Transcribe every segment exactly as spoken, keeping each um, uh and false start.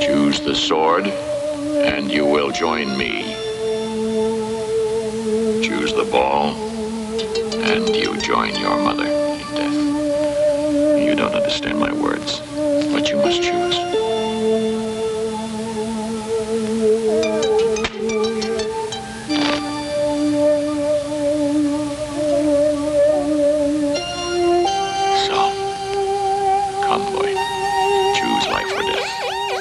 Choose the sword, and you will join me. Choose the ball, and you join your mother in death. You don't understand my words, but you must choose. So, come, boy. Choose life or death.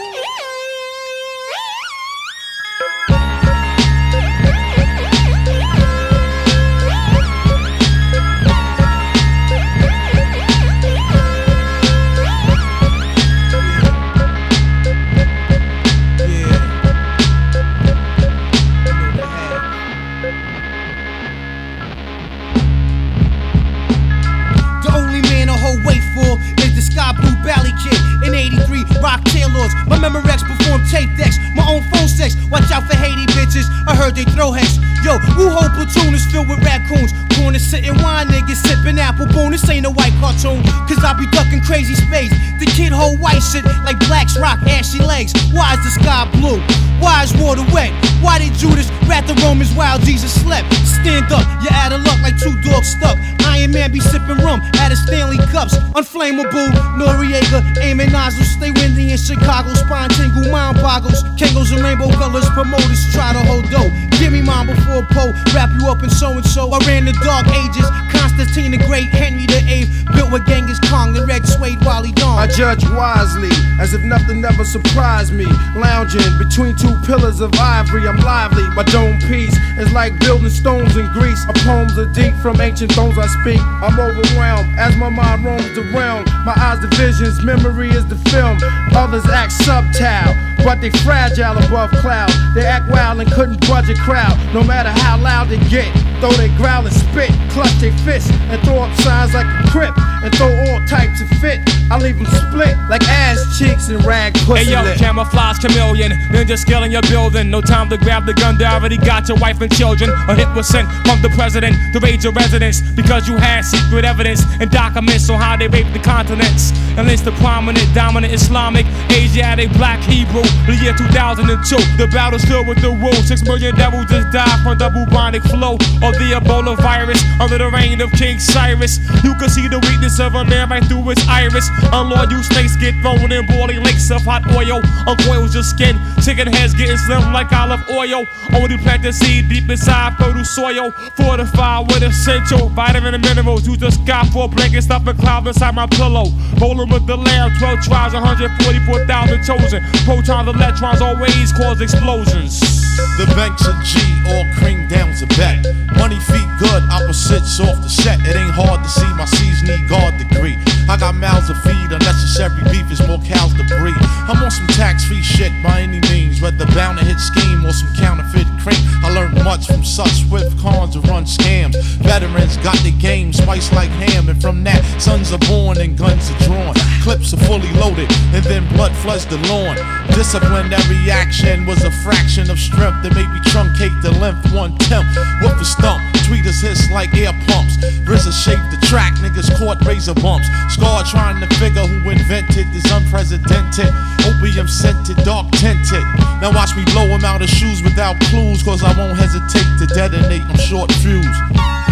My Memorex perform tape decks, my own phone sex. Watch out for Haiti bitches, I heard they throw hex. Yo, who whole platoon is filled with raccoons? Corner sitting wine niggas sipping apple boom. This ain't a white cartoon, cause I be ducking crazy space. The kid hold white shit like blacks rock ashy legs. Why is the sky blue? Why is water wet? Why did Judas rat the Romans while Jesus slept? Stand up, you're out of luck like two dogs stuck. Iron Man be sipping rum out of Stanley cups. Unflammable, Noriega, aiming nozzles. Stay windy in Chicago, spine tingle, mind boggles. Kangos and rainbow colors, promoters try to hold dough. Give me mine before Poe, wrap you up in so-and-so. I ran the dark ages, Constantine the Great, Henry the Eighth. Built with Genghis Khan, the red suede Wally Dawn. I judge wisely, as if nothing ever surprised me. Lounging between two pillars of ivory, I'm lively. My dome piece is like building stones in Greece. My poems are deep from ancient thrones I speak. I'm overwhelmed as my mind roams the realm. My eyes the visions, memory is the film. Others act subtile, but they fragile above cloud. They act wild and couldn't budge a crowd. No matter how loud they get, though they growl and spit, clutch their fists and throw up signs like a crip, and throw all types of fit. I leave them split like ass cheeks and rag pussy. Hey yo, lit. camouflage chameleon, ninja skill in your building. No time to grab the gun, they already got your wife and children. A hit was sent from the president to raid your residence because you had secret evidence and documents on how they raped the continents. And it's the prominent, dominant Islamic, Asiatic, black Hebrew. The year two thousand two, the battle's filled with the rules. Six million devils just died from the bubonic flow of the Ebola virus under the reign of King Cyrus. You can see the weakness of a man right through his iris. Unlawed you snakes get thrown in boiling lakes of hot oil. Uncoils your skin, chicken heads getting slim like olive oil. Only plant the seed deep inside fertile soil, fortified with essential vitamin and minerals. You just got four blankets stuffing clouds inside my pillow. Rolling with the lamb, twelve tribes, one hundred forty-four thousand chosen. Protons, electrons always cause explosions. The banks of G, all cream down's a bet. Money feet good, opposites off the set. It ain't hard to see my C's need guard degree. I got mouths to feed, unnecessary beef is more cows to breed. I'm on some tax-free shit by any means, whether bound to hit scheme or some counterfeit cream. I learned much from such swift cons to run scams. Veterans got the game spiced like ham, and from that, sons are born and guns are drawn. Clips are fully loaded, and then blood floods the lawn. Disciplinary action was a fraction of strength that made me truncate the length one tenth. Whoop the stump, tweeters hiss like air pumps. R Z A shaped the track, niggas caught razor bumps. Scar trying to figure who invented this unprecedented, opium scented, dark tinted. Now watch me blow him out of shoes without clues, cause I won't hesitate to detonate, I'm short fused.